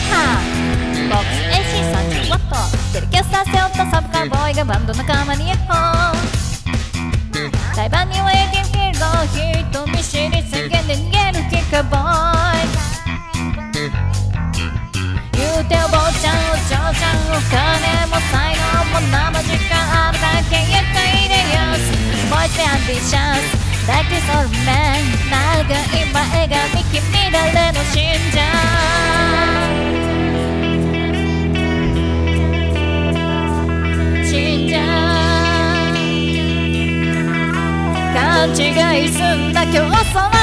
ハーボックス AC30W デリケースさせよったサブカーボーイがバンド仲間にヤッホー台盤にはエゲンフィールド人見知り宣言で逃げるキッカーボーイ言うてお坊ちゃんお嬢ちゃんお金も才能も生時間あるだけ愉快でよしボイスアンビシャスだけそるね長い前髪君誰の信者信者勘違いすんだ競争